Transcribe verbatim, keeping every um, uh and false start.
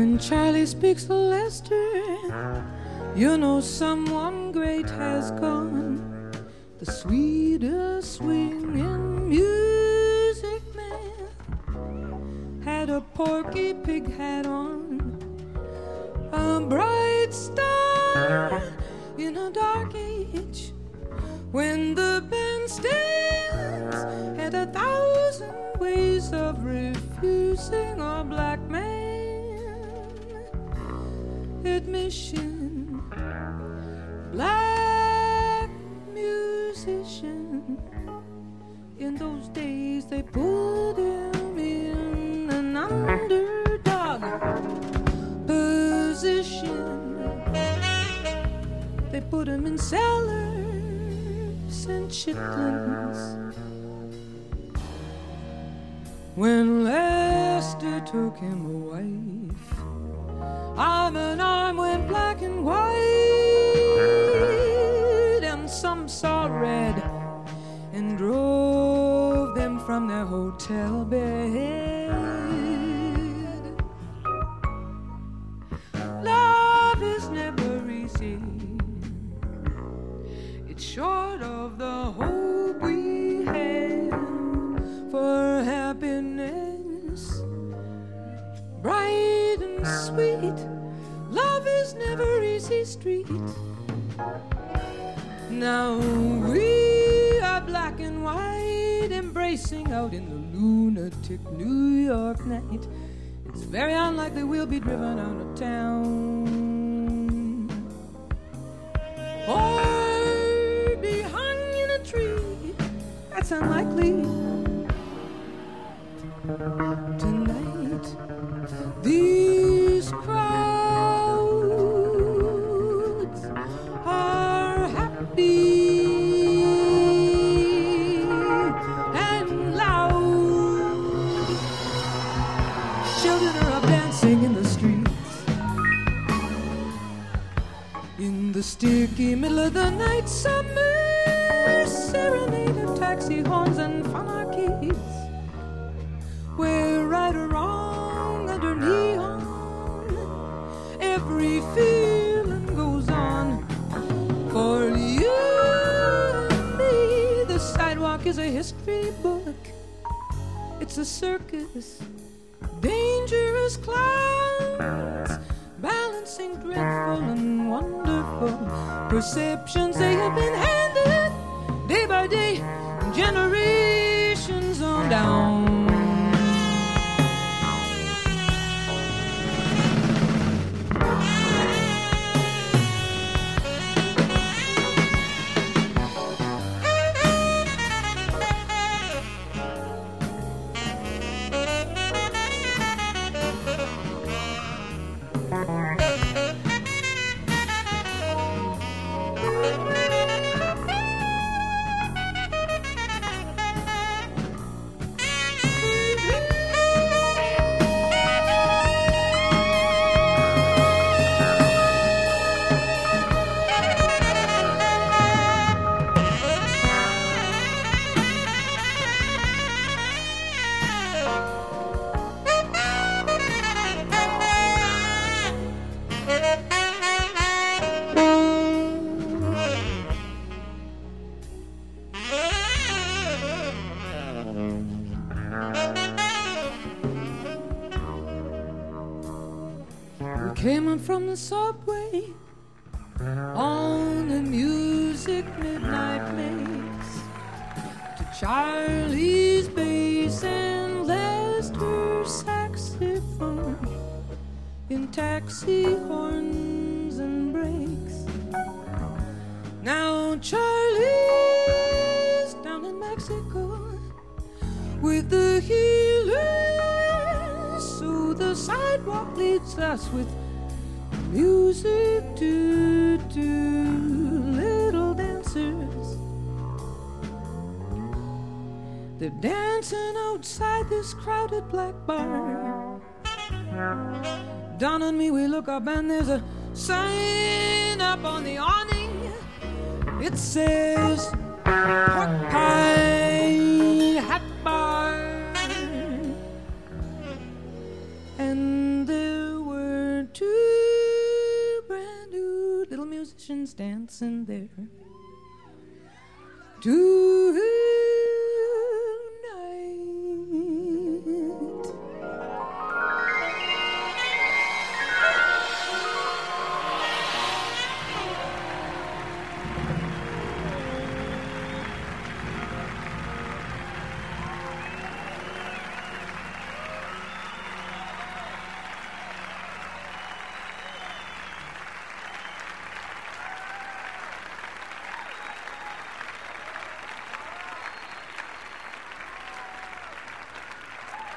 When Charlie speaks to Lester, you know someone great has gone. The sweetest swinging music man had a Porky Pig hat on, a bright star in a dark age. When the bandstands had a thousand ways of refusing a black man admission, black musician. In those days they put him in an underdog position. They put him in cellars and chitlins. When Lester took him a wife, arm in arm went black and white, and some saw red and drove them from their hotel bed. Love is never easy. It's short of the hope we have for happiness, bright and sweet. Love is never easy street. Now we are black and white, embracing out in the lunatic New York night. It's very unlikely we'll be driven out of town, or be hung in a tree. That's unlikely. Tonight these crowds are happy and loud. Children are up dancing in the streets. In the sticky middle of the night, summer serenade of taxi horns and funarchies. Where right or wrong under neon, every feeling goes on. For you and me, the sidewalk is a history book. It's a circus, dangerous clowns, balancing dreadful and wonderful perceptions. They have been handed day by day, generations on down. Came on from the subway on the music midnight makes, to Charlie's bass and Lester's saxophone, in taxi horns and brakes. Now Charlie's down in Mexico with the healers, so the sidewalk leads us with music to do little dancers. They're dancing outside this crowded black bar. Don and me, we look up and there's a sign up on the awning. It says Pork Pie Hat Bar. And there were To